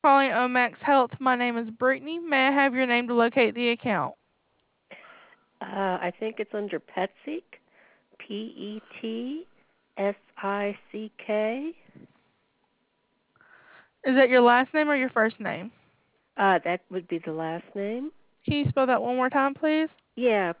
Calling Omax Health. My name is Brittany. May I have your name to locate the account? I think it's under Petsick, Petsick. Is that your last name or your first name? That would be the last name. Can you spell that one more time, please? Yeah,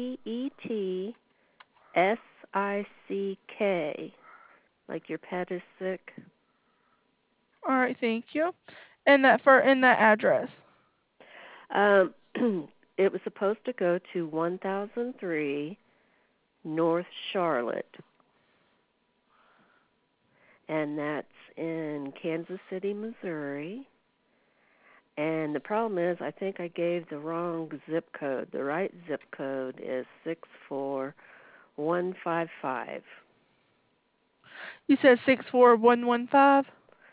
Petsick, like your pet is sick. All right, thank you. And that for in that address. Um, it was supposed to go to 1003 North Charlotte, and that's in Kansas City, Missouri. And the problem is, I think I gave the wrong zip code. The right zip code is 64155. You said 64115?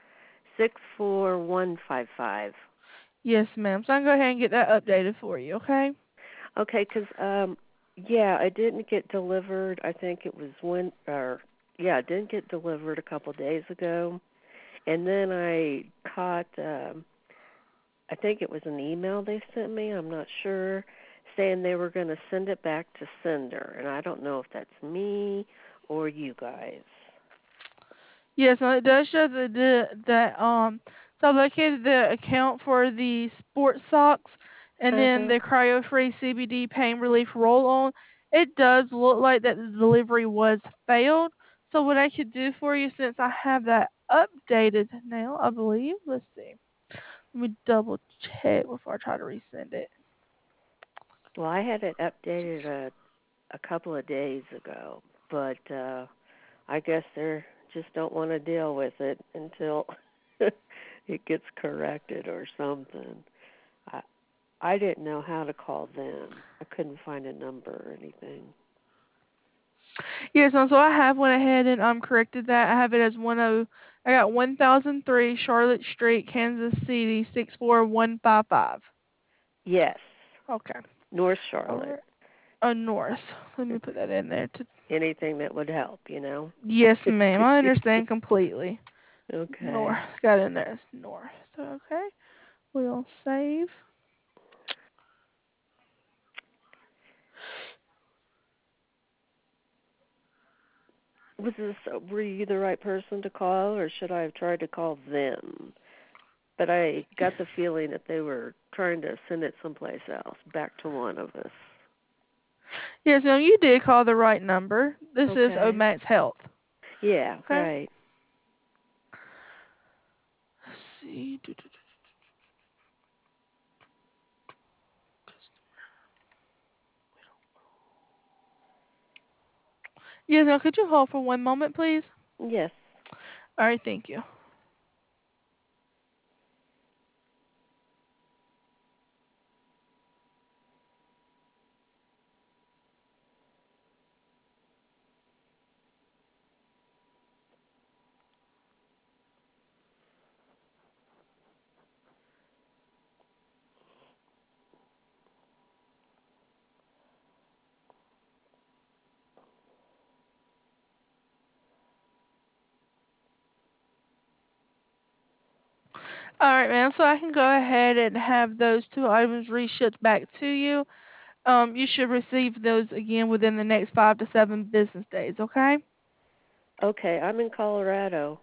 64155. Yes, ma'am. So I can go ahead and get that updated for you, okay? Okay, 'cause yeah, I didn't get delivered. I think it was it didn't get delivered a couple days ago. And then I caught I think it was an email they sent me, I'm not sure, saying they were going to send it back to sender. And I don't know if that's me or you guys. Yes, no, it does show so I located the account for the sports socks and then Uh-huh. the cryo free CBD pain relief roll on. It does look like that the delivery was failed. So what I could do for you since I have that updated now, I believe. Let's see. Let me double check before I try to resend it. Well, I had it updated a couple of days ago, but I guess they just don't want to deal with it until it gets corrected or something. I I didn't know how to call them. I couldn't find a number or anything. Yes, so I have went ahead and corrected that. I have it as 10. I got 1003 Charlotte Street, Kansas City 64155. Yes, Okay. North All Charlotte. right. North. Let me put that in there. Anything that would help. Yes, ma'am. I understand completely. Okay. North. Got in there. It's north. Okay. We'll save. Were you the right person to call, or should I have tried to call them? But I got the feeling that they were trying to send it someplace else, back to one of us. Yes, ma'am. You did call the right number. This is Okay. Omax Health. Yeah, Okay. right. Let's see. Yes, ma'am. Could you hold for one moment, please? Yes. All right. Thank you. All right, ma'am. So I can go ahead and have those two items reshipped back to you. You should receive those again within the next 5 to 7 business days. Okay? Okay, I'm in Colorado.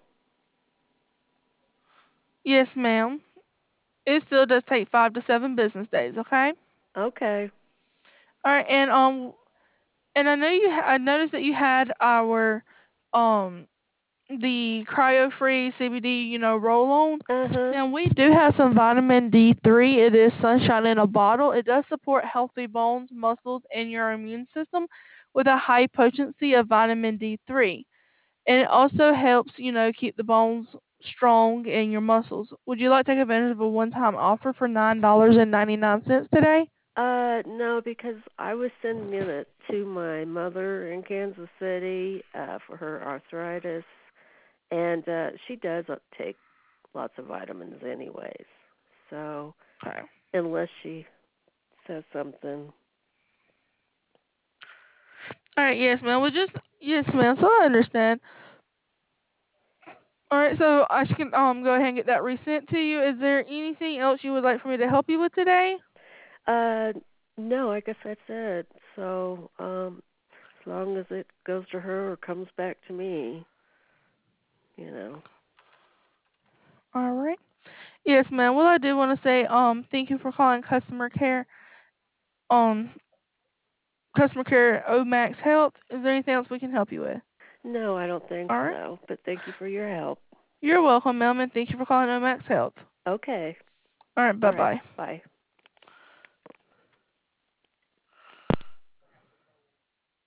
Yes, ma'am. It still does take 5 to 7 business days. Okay? Okay. All right, and I know I noticed that you had our um the cryo free CBD, roll on. Uh-huh. Now we do have some vitamin D3. It is sunshine in a bottle. It does support healthy bones, muscles, and your immune system with a high potency of vitamin D3. And it also helps, keep the bones strong and your muscles. Would you like to take advantage of a one-time offer for $9.99 today? No, because I was sending it to my mother in Kansas City for her arthritis, and she does take lots of vitamins anyways. So, Okay. unless she says something. All right, yes, ma'am. Yes, ma'am. So I understand. All right, so I can go ahead and get that resent to you. Is there anything else you would like for me to help you with today? Uh, no, I guess that's it. So, as long as it goes to her or comes back to me, you know. All right. Yes, ma'am. Well, I do want to say thank you for calling um customer care Omax Health. Is there anything else we can help you with? No, I don't think All right. so. But thank you for your help. You're welcome, ma'am, and thank you for calling Omax Health. Okay. All right. All Bye right. bye. Bye.